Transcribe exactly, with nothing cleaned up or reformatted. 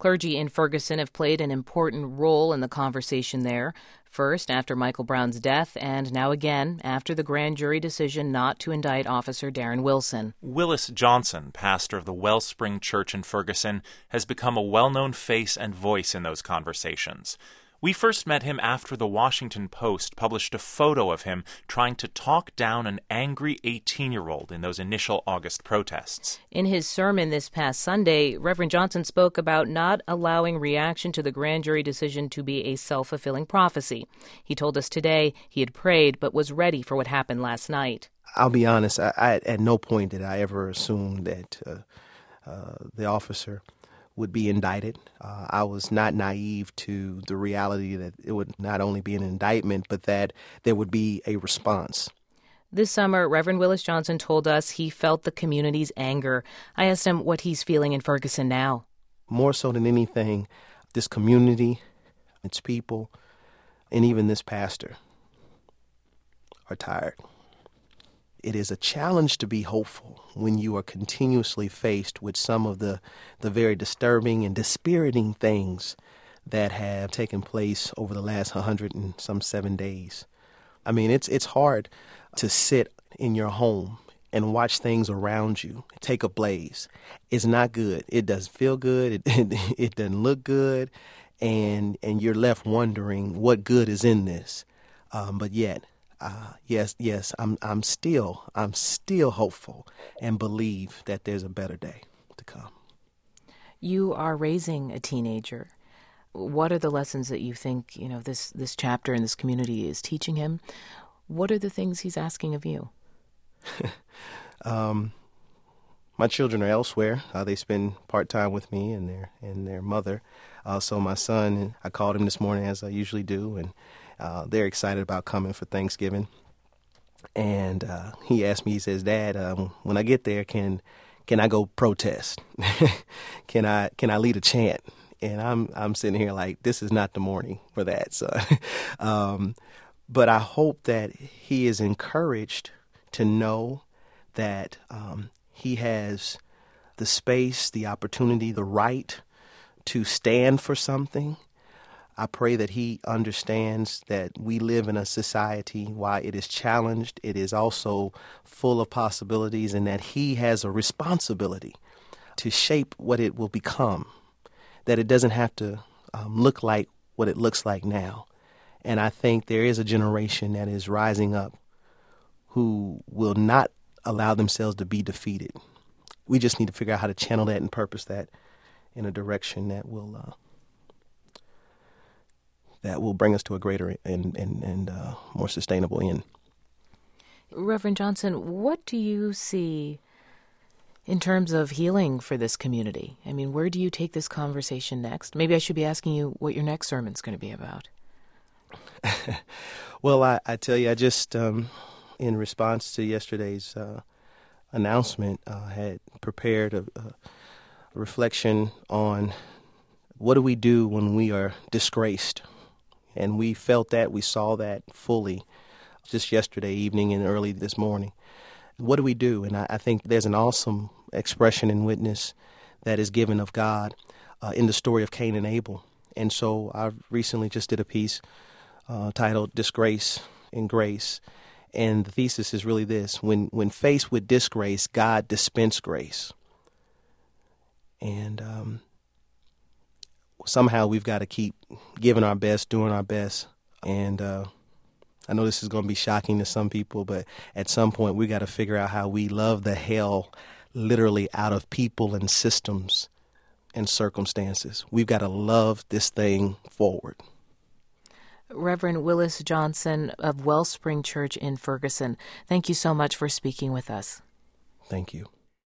Clergy in Ferguson have played an important role in the conversation there. First, after Michael Brown's death, and now again after the grand jury decision not to indict Officer Darren Wilson. Willis Johnson, pastor of the Wellspring Church in Ferguson, has become a well-known face and voice in those conversations. We first met him after the Washington Post published a photo of him trying to talk down an angry eighteen-year-old in those initial August protests. In his sermon this past Sunday, Reverend Johnson spoke about not allowing reaction to the grand jury decision to be a self-fulfilling prophecy. He told us today he had prayed but was ready for what happened last night. I'll be honest, I, I, at no point did I ever assume that uh, uh, the officer would be indicted. Uh, I was not naive to the reality that it would not only be an indictment, but that there would be a response. This summer, Reverend Willis Johnson told us he felt the community's anger. I asked him what he's feeling in Ferguson now. More so than anything, this community, its people, and even this pastor are tired. It is a challenge to be hopeful when you are continuously faced with some of the, the very disturbing and dispiriting things that have taken place over the last one hundred and some seven days. I mean, it's it's hard to sit in your home and watch things around you take a blaze. It's not good. It doesn't feel good. It, it, it doesn't look good. And, and you're left wondering what good is in this. Um, but yet, Uh, yes, yes, I'm I'm still I'm still hopeful and believe that there's a better day to come. You are raising a teenager. What are the lessons that you think, you know, this, this chapter in this community is teaching him? What are the things he's asking of you? um, my children are elsewhere. Uh, they spend part-time with me and their and their mother. Uh, so my son, I called him this morning as I usually do, and Uh, they're excited about coming for Thanksgiving. And uh, he asked me, he says, Dad, um, when I get there, can can I go protest? can I can I lead a chant? And I'm I'm sitting here like, this is not the morning for that. So, um, but I hope that he is encouraged to know that um, he has the space, the opportunity, the right to stand for something. I pray that he understands that we live in a society, while it is challenged, it is also full of possibilities, and that he has a responsibility to shape what it will become, that it doesn't have to um, look like what it looks like now. And I think there is a generation that is rising up who will not allow themselves to be defeated. We just need to figure out how to channel that and purpose that in a direction that will uh, that will bring us to a greater and, and, and uh, more sustainable end. Reverend Johnson, what do you see in terms of healing for this community? I mean, where do you take this conversation next? Maybe I should be asking you what your next sermon's going to be about. Well, I, I tell you, I just, um, in response to yesterday's uh, announcement, uh, had prepared a, a reflection on what do we do when we are disgraced. And we felt that, we saw that fully just yesterday evening and early this morning. What do we do? And I, I think there's an awesome expression and witness that is given of God uh, in the story of Cain and Abel. And so I recently just did a piece uh, titled Disgrace and Grace. And the thesis is really this: when, when faced with disgrace, God dispensed grace. And um somehow we've got to keep giving our best, doing our best. And uh, I know this is going to be shocking to some people, but at some point we got to figure out how we love the hell literally out of people and systems and circumstances. We've got to love this thing forward. Reverend Willis Johnson of Wellspring Church in Ferguson, thank you so much for speaking with us. Thank you.